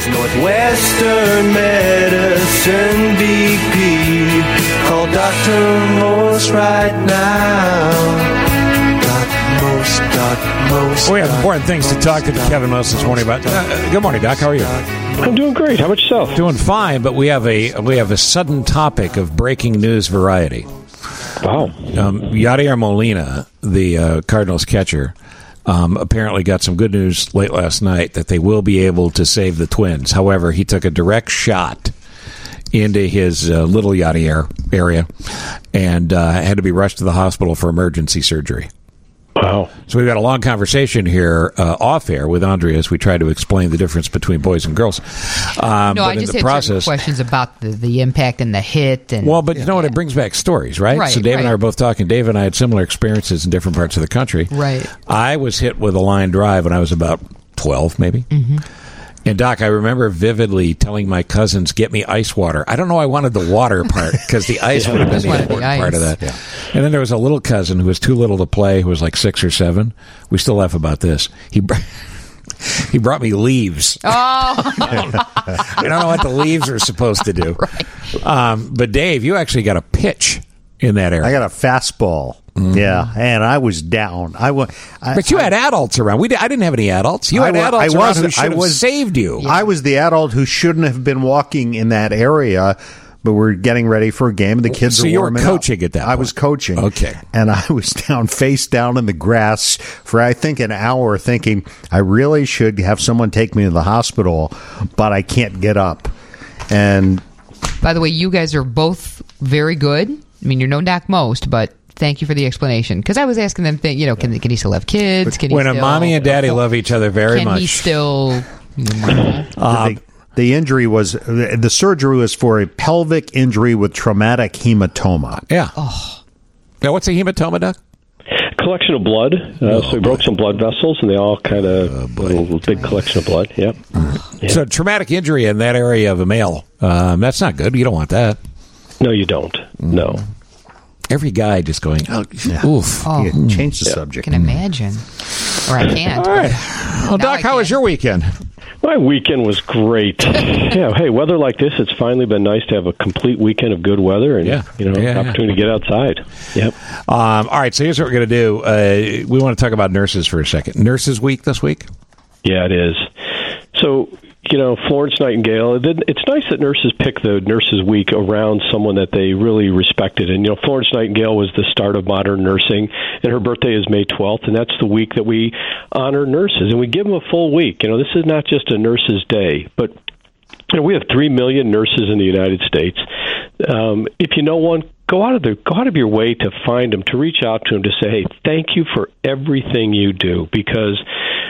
Northwestern Medicine BP. Call Dr. Morse right now. We have important things to talk to Kevin Morse this morning about. Good morning, Doc. How are you? I'm doing great. How about yourself? Doing fine, but we have a sudden topic of breaking news variety. Wow. Yadier Molina, the Cardinals catcher, apparently got some good news late last night that they will be able to save the Twins. However, he took a direct shot into his little Yadier area and had to be rushed to the hospital for emergency surgery. Wow. So we've got a long conversation here off air with Andrea as we try to explain the difference between boys and girls. I just had certain questions about the impact and the hit. And, well, but you know what? It brings back stories, right? So Dave and I were both talking. Dave and I had similar experiences in different parts of the country. Right. I was hit with a line drive when I was about 12, maybe. Mm-hmm. And, Doc, I remember vividly telling my cousins, get me ice water. I don't know I wanted the water part because the ice would have been the important part of that. Yeah. And then there was a little cousin who was too little to play, who was like 6 or 7. We still laugh about this. He brought me leaves. Oh. I don't know what the leaves are supposed to do. Right. But, Dave, you actually got a pitch in that area. I got a fastball. Mm-hmm. Yeah, and I was down. But you had adults around. I didn't have any adults. You had adults around who should have saved you. I was the adult who shouldn't have been walking in that area, but we're getting ready for a game, and the kids are warming up. So you were coaching at that point? I was coaching. Okay. And I was face down in the grass for, I think, an hour thinking, I really should have someone take me to the hospital, but I can't get up. And by the way, you guys are both very good. I mean, you're no Doc Most, but thank you for the explanation. Because I was asking them, can he still have kids? When a mommy and daddy love each other very much. Can he still... The injury was... The surgery was for a pelvic injury with traumatic hematoma. Yeah. Oh. Now, what's a hematoma, Doc? Collection of blood. So he broke some blood vessels, and they all kind of... a big collection of blood, yep. Yeah. So traumatic injury in that area of a male, that's not good. You don't want that. No, you don't. No. Every guy just going, oof. Oh. Change the subject. I can imagine. Or I can't. All right. Well, Doc, how was your weekend? My weekend was great. Yeah. Hey, weather like this, it's finally been nice to have a complete weekend of good weather and, opportunity to get outside. Yep. All right. So here's what we're going to do. We want to talk about nurses for a second. Nurses Week this week? Yeah, it is. So... Florence Nightingale, it's nice that nurses pick the Nurses Week around someone that they really respected. And, Florence Nightingale was the start of modern nursing, and her birthday is May 12th, and that's the week that we honor nurses. And we give them a full week. This is not just a nurses' day, but we have 3 million nurses in the United States. If you know one, go out of your way to find them, to reach out to them, to say, hey, thank you for everything you do, because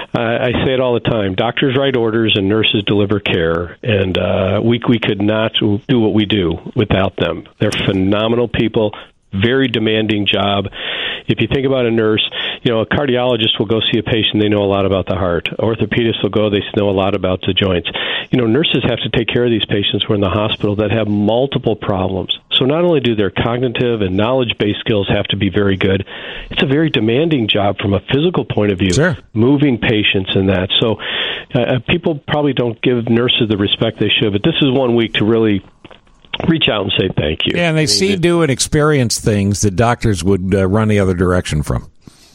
I say it all the time. Doctors write orders and nurses deliver care, and we could not do what we do without them. They're phenomenal people, very demanding job. If you think about a nurse, a cardiologist will go see a patient, they know a lot about the heart. Orthopedists will go, they know a lot about the joints. Nurses have to take care of these patients who are in the hospital that have multiple problems. So not only do their cognitive and knowledge-based skills have to be very good, it's a very demanding job from a physical point of view, moving patients and that. So people probably don't give nurses the respect they should, but this is one week to really reach out and say thank you. Yeah, and they do and experience things that doctors would run the other direction from.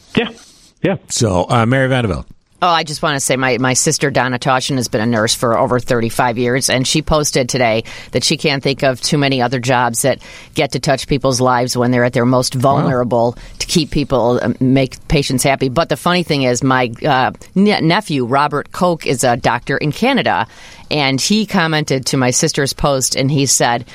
Yeah. So, Mary Vanderbilt. Oh, I just want to say my sister, Donna Toshin, has been a nurse for over 35 years, and she posted today that she can't think of too many other jobs that get to touch people's lives when they're at their most vulnerable to keep people, make patients happy. But the funny thing is my nephew, Robert Koch, is a doctor in Canada, and he commented to my sister's post, and he said...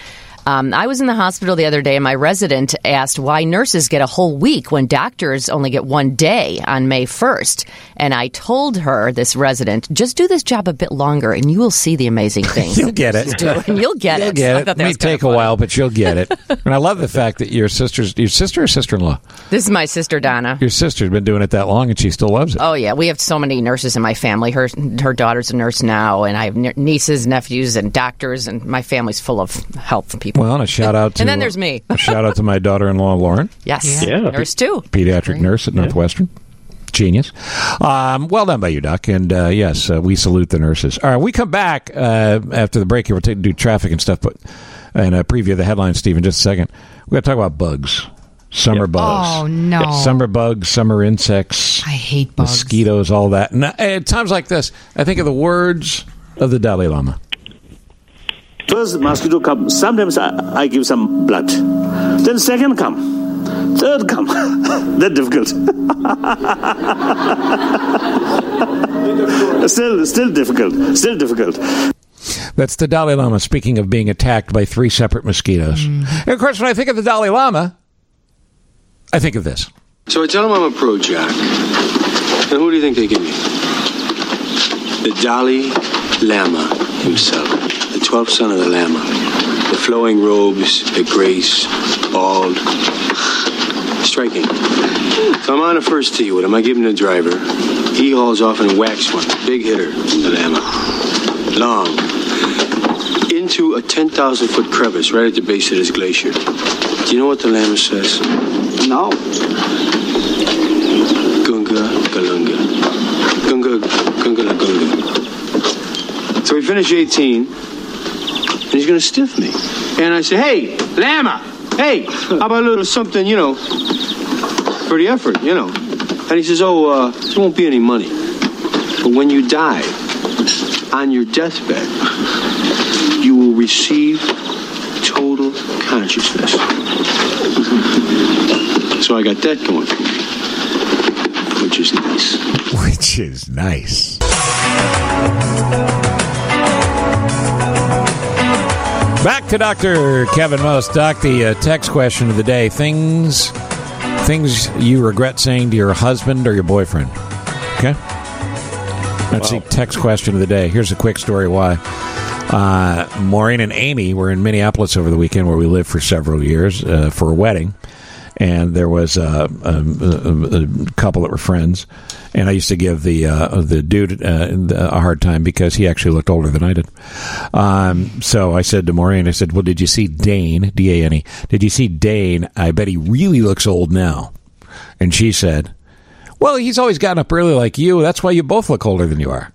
I was in the hospital the other day, and my resident asked why nurses get a whole week when doctors only get 1 day on May 1st. And I told her, this resident, just do this job a bit longer, and you will see the amazing things. You'll get it. You'll get it. It may take a while, but you'll get it. And I love the fact that your sister or sister-in-law? This is my sister, Donna. Your sister's been doing it that long, and she still loves it. Oh, yeah. We have so many nurses in my family. Her daughter's a nurse now, and I have nieces, nephews, and doctors, and my family's full of help people. Well, and a shout out to... And then there's me. A shout out to my daughter-in-law, Lauren. Yes. Yeah. Nurse, too. Pediatric nurse at Northwestern. Genius. Well done by you, Doc. And yes, we salute the nurses. All right, we come back after the break here. We'll do traffic and stuff, and preview the headlines, Steve, in just a second. We're going to talk about bugs. Summer bugs. Oh, no. Summer bugs, summer insects. I hate bugs. Mosquitoes, all that. And at times like this, I think of the words of the Dalai Lama. First mosquito come, sometimes I give some blood. Then second come. Third come. That's difficult. Still difficult. That's the Dalai Lama speaking of being attacked by 3 separate mosquitoes. And of course, when I think of the Dalai Lama, I think of this. So I tell them I'm a pro, Jack. And who do you think they give me? The Dalai Lama himself. The 12th son of the Lama. The flowing robes, the grace, bald. Striking. So I'm on a first tee with him. I give him the driver. He hauls off and whacks one. Big hitter, the Lama. Long. Into a 10,000-foot crevice right at the base of this glacier. Do you know what the Lama says? No. Gunga Galunga. Gunga la Gunga. So we finish 18, and he's going to stiff me. And I say, hey, Lama, hey, how about a little something, for the effort, And he says, there won't be any money. But when you die, on your deathbed, you will receive total consciousness. So I got that going for me, which is nice. Which is nice. Back to Dr. Kevin Most. Doc, the text question of the day. Things you regret saying to your husband or your boyfriend. Okay? That's the text question of the day. Here's a quick story why. Maureen and Amy were in Minneapolis over the weekend, where we lived for several years, for a wedding. And there was a couple that were friends, and I used to give the dude a hard time because he actually looked older than I did. So I said to Maureen, I said, well, did you see Dane, D-A-N-E, did you see Dane? I bet he really looks old now. And she said, well, he's always gotten up early like you. That's why you both look older than you are.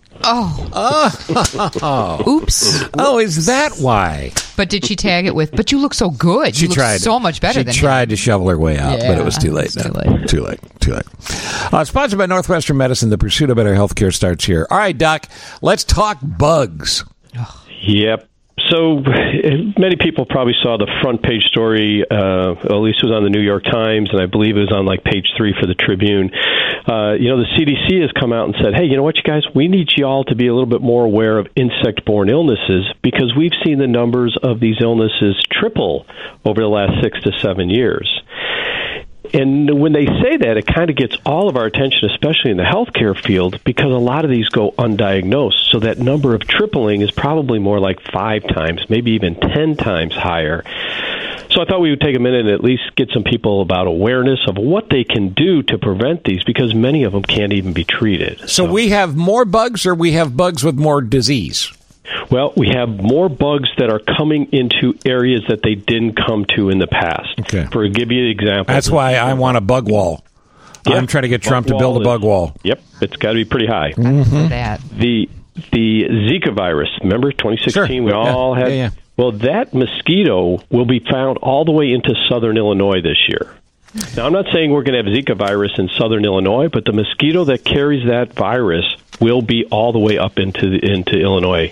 Oh. Oops. Oh, is that why? But did she tag it with, but you look so good. She tried so much better than him. She tried to shovel her way out, but it was too late. Too late. Sponsored by Northwestern Medicine, the pursuit of better healthcare starts here. All right, Doc, let's talk bugs. Yep. So many people probably saw the front page story, at least it was on the New York Times, and I believe it was on page 3 for the Tribune. The CDC has come out and said, hey, you know what, you guys, we need you all to be a little bit more aware of insect-borne illnesses because we've seen the numbers of these illnesses triple over the last 6 to 7 years. And when they say that, it kind of gets all of our attention, especially in the healthcare field, because a lot of these go undiagnosed. So that number of tripling is probably more like 5 times, maybe even 10 times higher. So I thought we would take a minute and at least get some people about awareness of what they can do to prevent these, because many of them can't even be treated. So we have more bugs, or we have bugs with more disease? Well, we have more bugs that are coming into areas that they didn't come to in the past. Okay. For give you an example. That's why I want a bug wall. Yep. I'm trying to get Trump to build a bug wall. Yep, it's got to be pretty high. Mm-hmm. That. The Zika virus, remember 2016? Sure. We all had. Yeah. Well, that mosquito will be found all the way into southern Illinois this year. Now, I'm not saying we're going to have Zika virus in southern Illinois, but the mosquito that carries that virus will be all the way up into Illinois.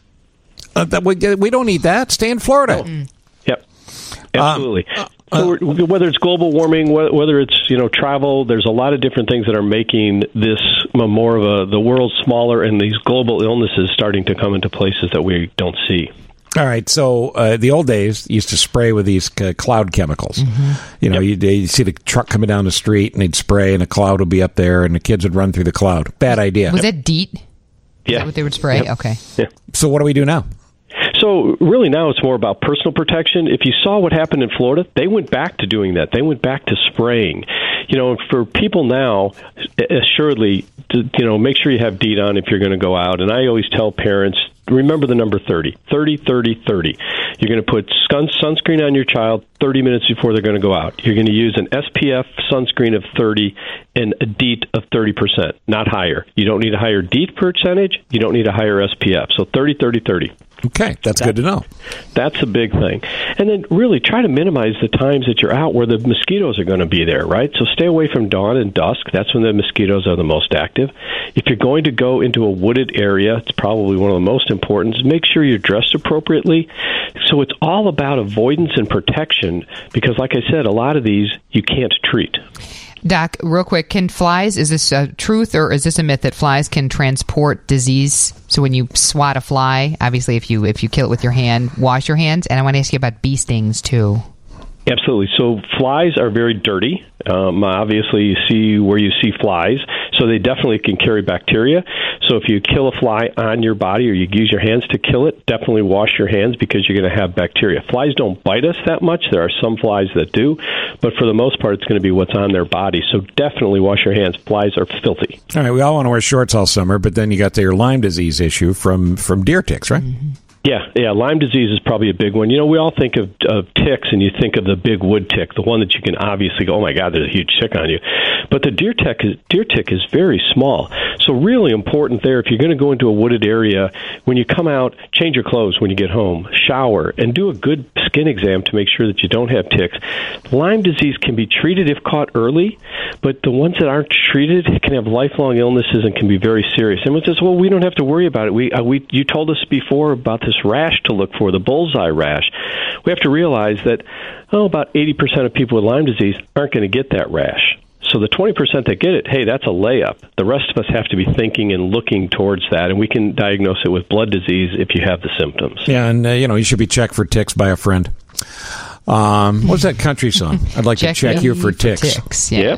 We don't need that. Stay in Florida. Yep, absolutely. So whether it's global warming, whether it's travel, there's a lot of different things that are making this more of the world smaller, and these global illnesses starting to come into places that we don't see. All right, so the old days used to spray with these cloud chemicals. Mm-hmm. You'd see the truck coming down the street, and they'd spray, and a cloud would be up there, and the kids would run through the cloud. Bad idea. Was that DEET? Yeah. Is that what they would spray? Yep. Okay. Yeah. So what do we do now? So really now it's more about personal protection. If you saw what happened in Florida, they went back to doing that. They went back to spraying. For people now, assuredly, make sure you have DEET on if you're going to go out. And I always tell parents, remember the number 30. 30, 30, 30. You're going to put sunscreen on your child 30 minutes before they're going to go out. You're going to use an SPF sunscreen of 30 and a DEET of 30%, not higher. You don't need a higher DEET percentage. You don't need a higher SPF. So 30, 30, 30. Okay, that's good to know. That's a big thing. And then really try to minimize the times that you're out where the mosquitoes are going to be there, right? So stay away from dawn and dusk. That's when the mosquitoes are the most active. If you're going to go into a wooded area, it's probably one of the most important. Make sure you're dressed appropriately. So it's all about avoidance and protection because, like I said, a lot of these you can't treat. Doc, real quick, can flies, is this a truth or is this a myth that flies can transport disease? So when you swat a fly, obviously if you kill it with your hand, wash your hands. And I want to ask you about bee stings too. Absolutely. So flies are very dirty. Obviously, you see where you see flies, so they definitely can carry bacteria. So if you kill a fly on your body or you use your hands to kill it, definitely wash your hands because you're going to have bacteria. Flies don't bite us that much. There are some flies that do, but for the most part, it's going to be what's on their body. So definitely wash your hands. Flies are filthy. All right, we all want to wear shorts all summer, but then you got your Lyme disease issue from deer ticks, right? Mm-hmm. Yeah. Lyme disease is probably a big one. You know, we all think of ticks, and you think of the big wood tick, the one that you can obviously go, oh my God, there's a huge tick on you. But the deer tick is very small. So really important there. If you're going to go into a wooded area, when you come out, change your clothes when you get home, shower, and do a good skin exam to make sure that you don't have ticks. Lyme disease can be treated if caught early, but the ones that aren't treated can have lifelong illnesses and can be very serious. And it says, well, we don't have to worry about it. You told us before about this rash to look for, the bullseye rash. We have to realize that about 80% of people with Lyme disease aren't going to get that rash. So the 20% that get it, hey, that's a layup. The rest of us have to be thinking and looking towards that, and we can diagnose it with blood disease if you have the symptoms. Yeah, and you should be checked for ticks by a friend. What's that country song? I'd like to check you for ticks. Yeah.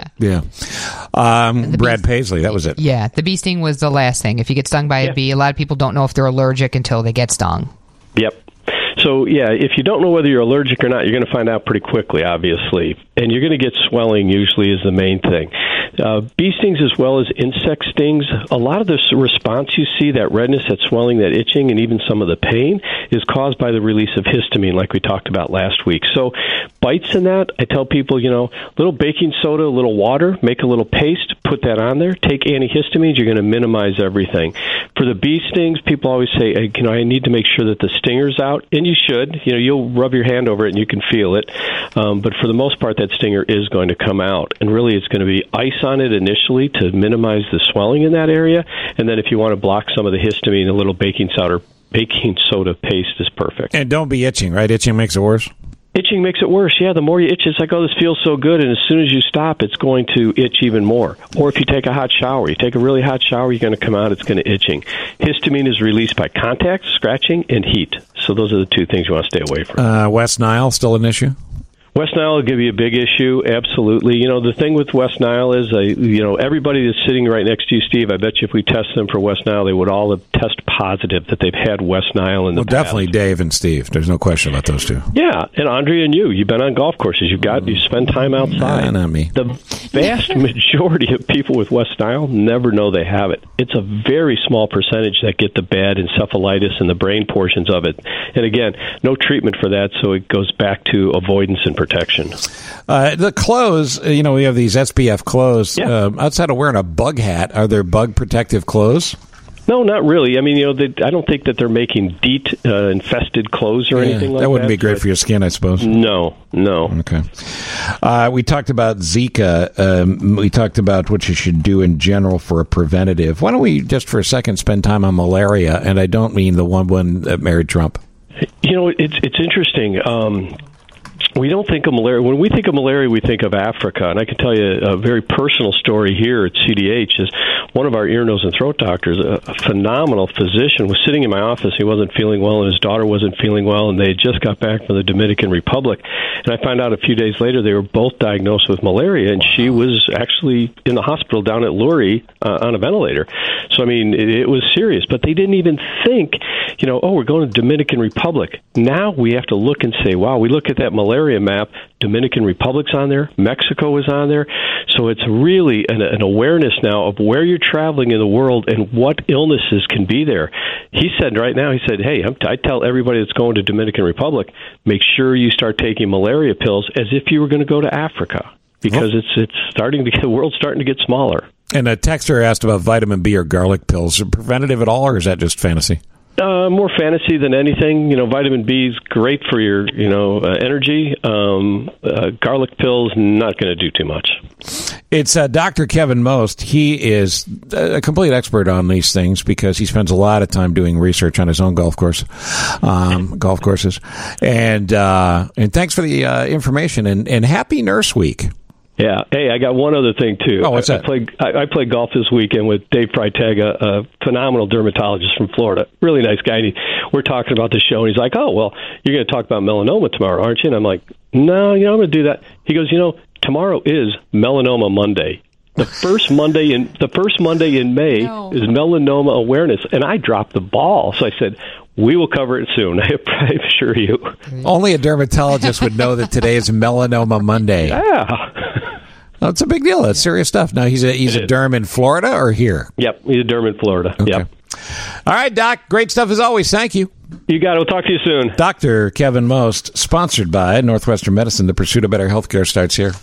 Brad Paisley, that was it. Yeah, the bee sting was the last thing. If you get stung by a bee, a lot of people don't know if they're allergic until they get stung. Yep. So, if you don't know whether you're allergic or not, you're going to find out pretty quickly, obviously. And you're going to get swelling usually is the main thing. Bee stings as well as insect stings, a lot of the response you see, that redness, that swelling, that itching, and even some of the pain is caused by the release of histamine like we talked about last week. So bites in that, I tell people, little baking soda, a little water, make a little paste, put that on there, take antihistamines, you're going to minimize everything. For the bee stings, people always say, I need to make sure that the stinger's out, and you should. You'll rub your hand over it and you can feel it. But for the most part, that stinger is going to come out. And really, it's going to be ice on it initially to minimize the swelling in that area. And then if you want to block some of the histamine, a little baking soda paste is perfect. And don't be itching, right? Itching makes it worse? Itching makes it worse. Yeah, the more you itch, it's like, this feels so good, and as soon as you stop, it's going to itch even more. Or if you take a hot shower, you take a really hot shower, you're going to come out, it's going to itching. Histamine is released by contact, scratching, and heat. So those are the two things you want to stay away from. West Nile, still an issue? West Nile will give you a big issue, absolutely. The thing with West Nile is, everybody that's sitting right next to you, Steve, I bet you if we test them for West Nile, they would all have test positive that they've had West Nile in the past. Well, definitely Dave and Steve. There's no question about those two. Yeah, and Andrea and you've been on golf courses. You spend time outside. Not me. The vast majority of people with West Nile never know they have it. It's a very small percentage that get the bad encephalitis and the brain portions of it. And again, no treatment for that, so it goes back to avoidance and protection. The clothes, we have these SPF clothes. Yeah. Outside of wearing a bug hat, are there bug protective clothes? No, not really. I mean, I don't think that they're making DEET infested clothes or anything like that. That wouldn't be great for your skin, I suppose. No. Okay. We talked about Zika. We talked about what you should do in general for a preventative. Why don't we just for a second spend time on malaria? And I don't mean the one that married Trump. It's interesting. We don't think of malaria. When we think of malaria, we think of Africa. And I can tell you a very personal story here at CDH is one of our ear, nose, and throat doctors, a phenomenal physician, was sitting in my office. He wasn't feeling well, and his daughter wasn't feeling well, and they had just got back from the Dominican Republic. And I found out a few days later they were both diagnosed with malaria, and she was actually in the hospital down at Lurie on a ventilator. So, I mean, it was serious. But they didn't even think, we're going to Dominican Republic. Now we have to look and say, wow, we look at that malaria map, Dominican Republic's on there, Mexico is on there. So it's really an awareness now of where you're traveling in the world and what illnesses can be there. He said, hey, I tell everybody that's going to Dominican Republic, make sure you start taking malaria pills as if you were going to go to Africa, because the world's starting to get smaller. And a texter asked about vitamin B or garlic pills. Are preventative at all, or is that just fantasy? More fantasy than anything. Vitamin B is great for your, energy. Garlic pills, not going to do too much. It's Dr. Kevin Most. He is a complete expert on these things because he spends a lot of time doing research on his own golf courses. And thanks for the information, and happy Nurse Week. Yeah. Hey, I got one other thing, too. Oh, what's that? I played golf this weekend with Dave Freitag, a phenomenal dermatologist from Florida. Really nice guy. And we're talking about the show, and he's like, oh, well, you're going to talk about melanoma tomorrow, aren't you? And I'm like, no, I'm going to do that. He goes, tomorrow is Melanoma Monday. The first Monday in May is Melanoma Awareness. And I dropped the ball. So I said, we will cover it soon. I assure you. Only a dermatologist would know that today is Melanoma Monday. Yeah. Well, it's a big deal. That's serious stuff. Now, he's a derm in Florida or here? Yep, he's a derm in Florida. Okay. Yep. All right, Doc. Great stuff as always. Thank you. You got it. We'll talk to you soon. Dr. Kevin Most, sponsored by Northwestern Medicine. The pursuit of better healthcare starts here.